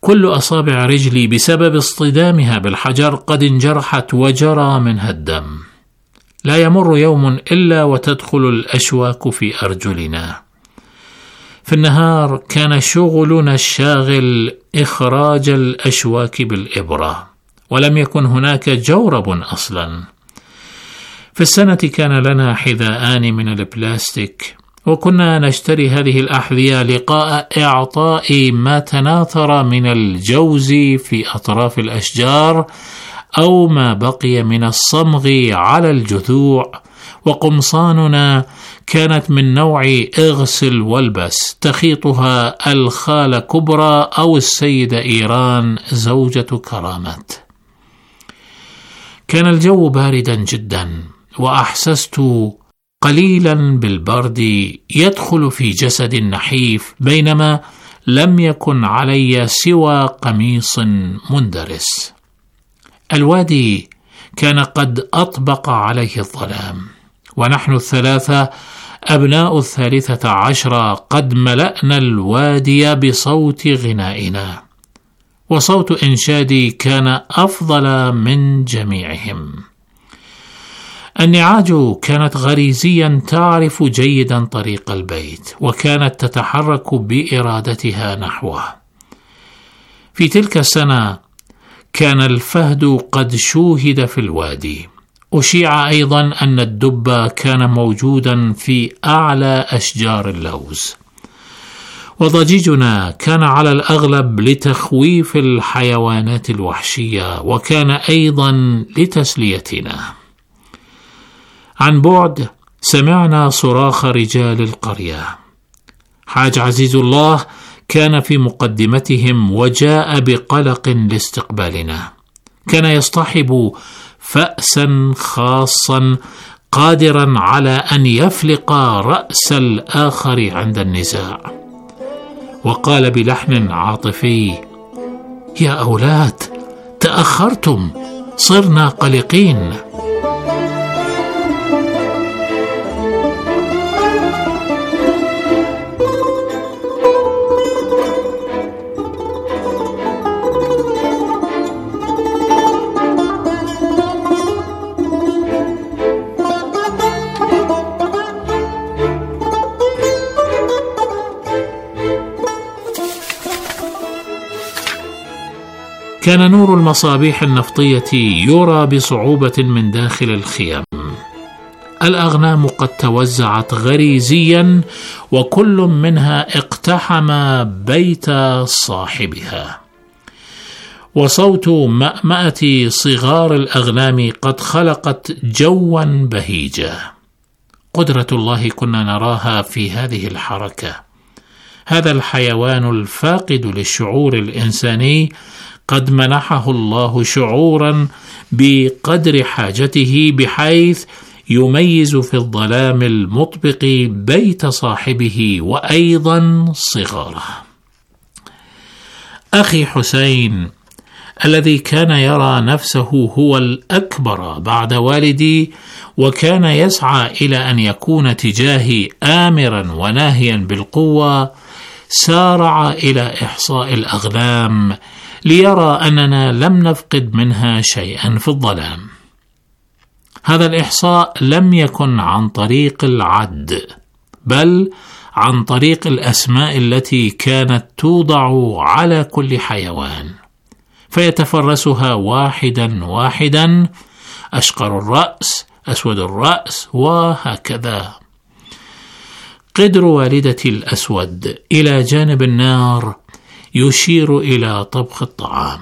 كل أصابع رجلي بسبب اصطدامها بالحجر قد انجرحت وجرى منها الدم. لا يمر يوم إلا وتدخل الأشواك في أرجلنا. في النهار كان شغلنا الشاغل إخراج الأشواك بالإبرة، ولم يكن هناك جورب أصلا. في السنة كان لنا حذاءان من البلاستيك، وكنا نشتري هذه الأحذية لقاء إعطاء ما تناثر من الجوز في أطراف الأشجار أو ما بقي من الصمغ على الجذوع. وقمصاننا كانت من نوع اغسل والبس، تخيطها الخالة كبرى أو السيدة إيران زوجة كرامت. كان الجو باردا جدا، وأحسست قليلا بالبرد يدخل في جسد نحيف، بينما لم يكن علي سوى قميص مندرس. الوادي كان قد أطبق عليه الظلام، ونحن الثلاثة أبناء 13 قد ملأنا الوادي بصوت غنائنا، وصوت إنشادي كان أفضل من جميعهم. النعاج كانت غريزيا تعرف جيدا طريق البيت، وكانت تتحرك بإرادتها نحوه. في تلك السنة كان الفهد قد شوهد في الوادي. أشيع أيضا أن الدب كان موجودا في أعلى أشجار اللوز. وضجيجنا كان على الأغلب لتخويف الحيوانات الوحشية، وكان أيضا لتسليتنا. عن بعد سمعنا صراخ رجال القرية. حاج عزيز الله كان في مقدمتهم، وجاء بقلق لاستقبالنا. كان يصطحب فأسا خاصا قادرا على أن يفلق رأس الآخر عند النزاع، وقال بلحن عاطفي: يا أولاد، تأخرتم، صرنا قلقين. كان نور المصابيح النفطية يرى بصعوبة من داخل الخيام. الأغنام قد توزعت غريزيا، وكل منها اقتحم بيت صاحبها. وصوت مأمأة صغار الأغنام قد خلقت جوا بهيجا. قدرة الله كنا نراها في هذه الحركة. هذا الحيوان الفاقد للشعور الإنساني قد منحه الله شعورا بقدر حاجته، بحيث يميز في الظلام المطبق بيت صاحبه وأيضا صغاره. أخي حسين الذي كان يرى نفسه هو الأكبر بعد والدي، وكان يسعى إلى أن يكون تجاهي آمرا وناهيا بالقوة، سارع إلى إحصاء الأغنام ليرى أننا لم نفقد منها شيئا في الظلام. هذا الإحصاء لم يكن عن طريق العد، بل عن طريق الأسماء التي كانت توضع على كل حيوان، فيتفرسها واحدا واحدا: أشقر الرأس، أسود الرأس، وهكذا. قدر والدتي الأسود إلى جانب النار يشير إلى طبخ الطعام.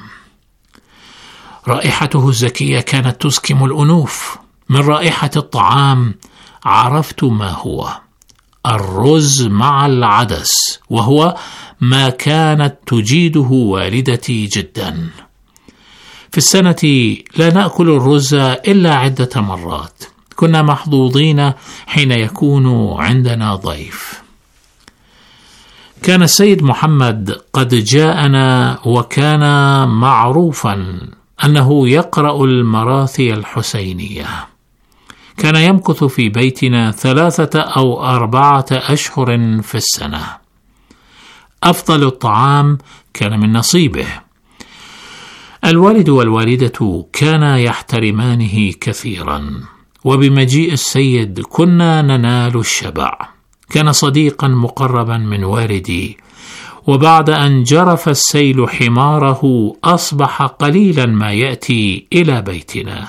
رائحته الزكية كانت تسكم الأنوف. من رائحة الطعام عرفت ما هو: الرز مع العدس، وهو ما كانت تجيده والدتي جدا. في السنة لا نأكل الرز إلا عدة مرات. كنا محظوظين حين يكون عندنا ضيف. كان السيد محمد قد جاءنا، وكان معروفا أنه يقرأ المراثي الحسينية. كان يمكث في بيتنا 3 أو 4 أشهر في السنة. أفضل الطعام كان من نصيبه. الوالد والوالدة كانا يحترمانه كثيرا، وبمجيء السيد كنا ننال الشبع. كان صديقا مقربا من والدي، وبعد أن جرف السيل حماره أصبح قليلا ما يأتي إلى بيتنا.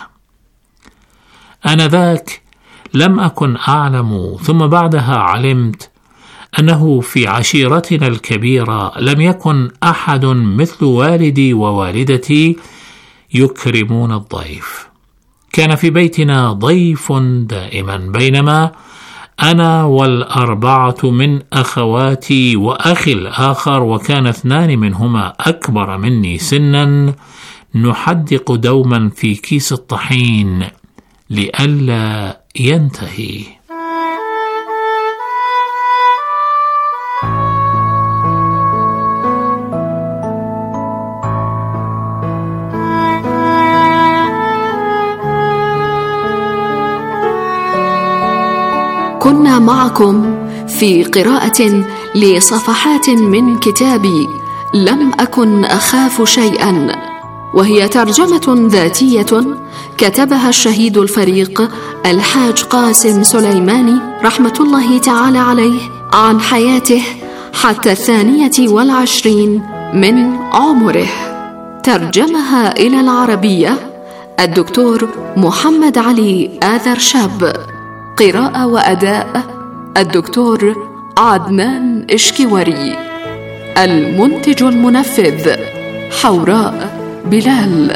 آنذاك لم أكن أعلم، ثم بعدها علمت أنه في عشيرتنا الكبيرة لم يكن أحد مثل والدي ووالدتي يكرمون الضيف. كان في بيتنا ضيف دائما، بينما أنا والأربعة من أخواتي وأخي الآخر، وكان 2 منهما أكبر مني سنا، نحدق دوما في كيس الطحين لئلا ينتهي. كنا معكم في قراءة لصفحات من كتابي لم أكن أخاف شيئا، وهي ترجمة ذاتية كتبها الشهيد الفريق الحاج قاسم سليماني رحمة الله تعالى عليه عن حياته حتى 22 من عمره. ترجمها إلى العربية الدكتور محمد علي آذر شاب. قراءة وأداء الدكتور عدنان إشكيوري. المنتج المنفذ حوراء بلال.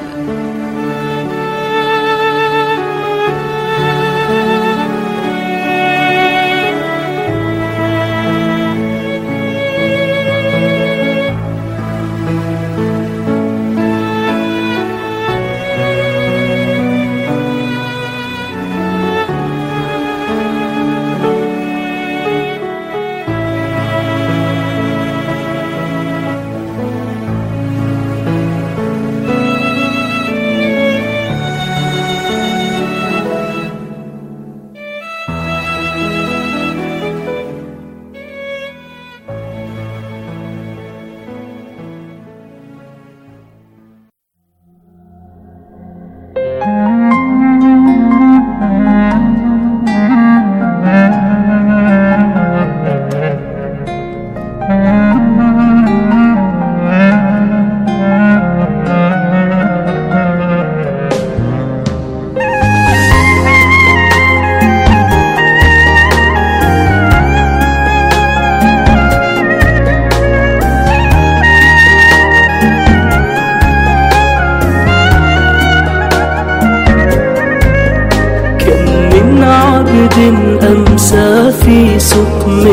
أمسى في سقم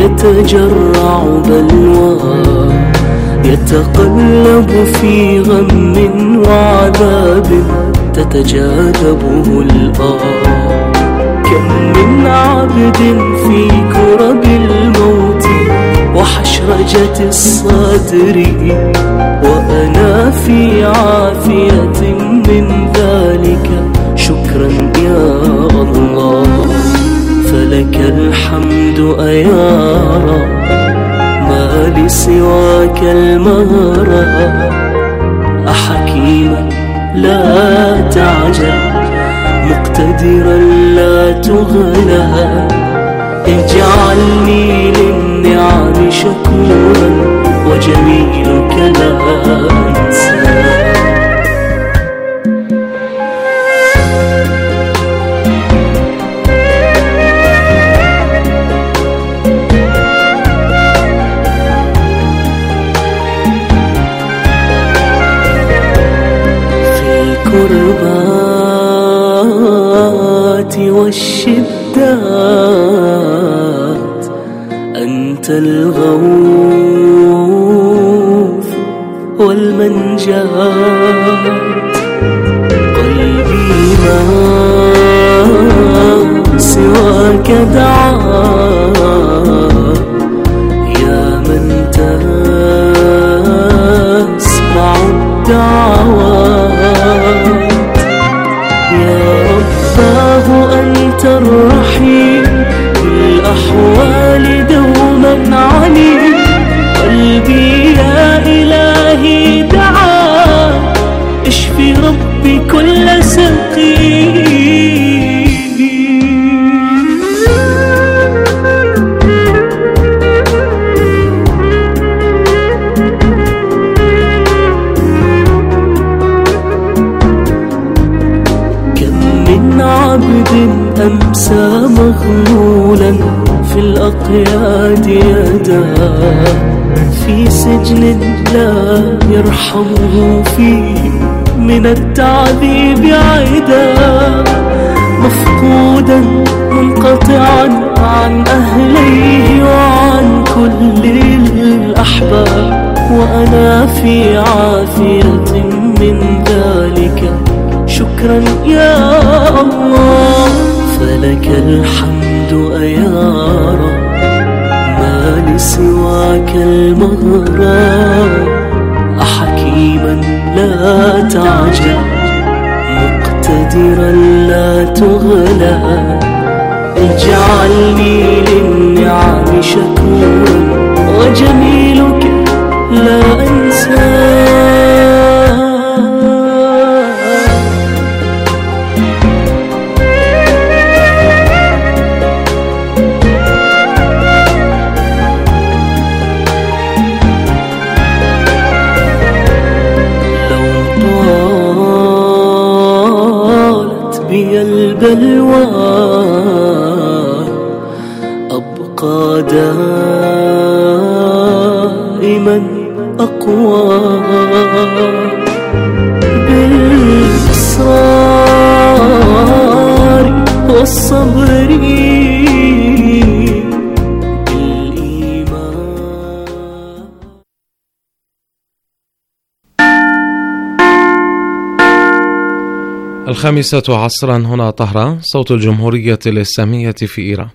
يتجرع بلوى، يتقلب في غم وعذاب تتجاذبه الآه. كم من عبد في كرب الموت وحشرجة الصدر، وأنا في عافية من ذلك، شكرا يا الله. فلك الحمد يا رب، ما لسواك المهرة. أحكيما لا تعجل، مقتدرا لا تغلى. اجعلني للنعم شكورا، وجميلك لا أنسى. الكربات والشدات أنت الغوث والمنجات. قلبي ما سواك دعاء، يا من تسمع الدعوات. يا رباه أنت الرحيم، بالأحوال دوما عليم. قلبي يا إله عبد أمسى مغلولا في الأقياد يداه، في سجن لا يرحمه فيه من التعذيب عدا، مفقودا منقطعا عن أهليه وعن كل الأحباب، وأنا في عافية من ذلك شكرا يا الله. فلك الحمد يا رب، ما لسواك المهرب، أحكيما لا تعجل، مقتدرا لا تغلى، اجعلني للنعم شكورا، وجميلك لا أنساه. بي البلوى أبقى دائما أقوى، بالإصرار والصبر الخامسة عصرا هنا طهران، صوت الجمهورية الإسلامية في إيران.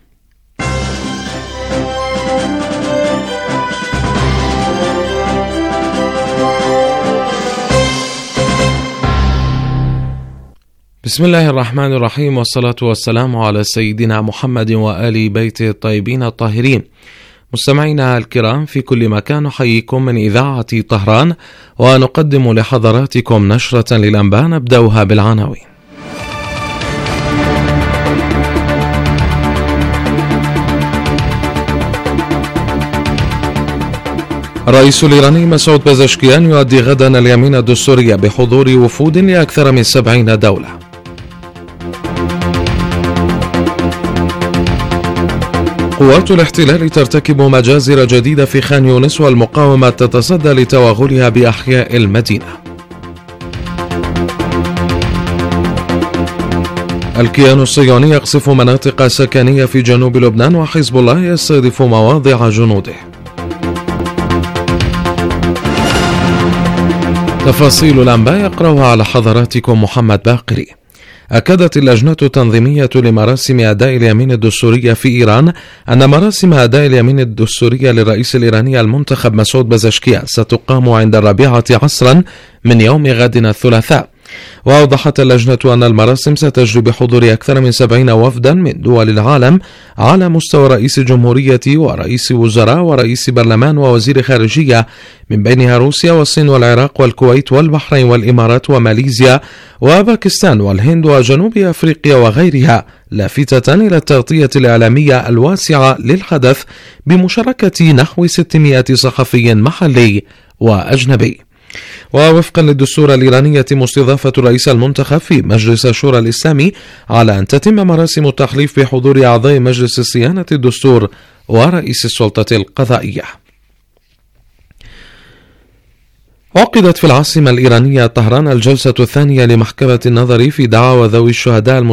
بسم الله الرحمن الرحيم، والصلاة والسلام على سيدنا محمد وآل بيته الطيبين الطاهرين. مستمعينا الكرام في كل مكان، نحييكم من إذاعة طهران، ونقدم لحضراتكم نشرة للأنباء نبدأها بالعناوين. الرئيس الإيراني مسعود بزشكيان يؤدي غدا اليمين الدستورية بحضور وفود لأكثر من 70 دولة. قوات الاحتلال ترتكب مجازر جديدة في خان يونس، والمقاومة تتصدى لتوغلها بأحياء المدينة. الكيان الصهيوني يقصف مناطق سكنية في جنوب لبنان، وحزب الله يستهدف مواضع جنوده. تفاصيل الأنباء يقرأها على حضراتكم محمد باقري. أكدت اللجنة التنظيمية لمراسم أداء اليمين الدستورية في إيران أن مراسم أداء اليمين الدستورية للرئيس الإيراني المنتخب مسعود بزشكيان ستقام عند 4 عصرا من يوم غد الثلاثاء. وأوضحت اللجنة أن المراسم ستجري بحضور أكثر من 70 وفدا من دول العالم على مستوى رئيس جمهورية ورئيس وزراء ورئيس برلمان ووزير خارجية، من بينها روسيا والصين والعراق والكويت والبحرين والإمارات وماليزيا وباكستان والهند وجنوب أفريقيا وغيرها، لافتة إلى التغطية الإعلامية الواسعة للحدث بمشاركة نحو 600 صحفي محلي وأجنبي. ووفقا للدستور الإيراني يتم استضافة الرئيس المنتخب في مجلس الشورى الإسلامي على أن تتم مراسم التحليف بحضور أعضاء مجلس صيانة الدستور ورئيس السلطة القضائية. عقدت في العاصمة الإيرانية طهران الجلسة الثانية لمحكمة النظر في دعاوى ذوي الشهداء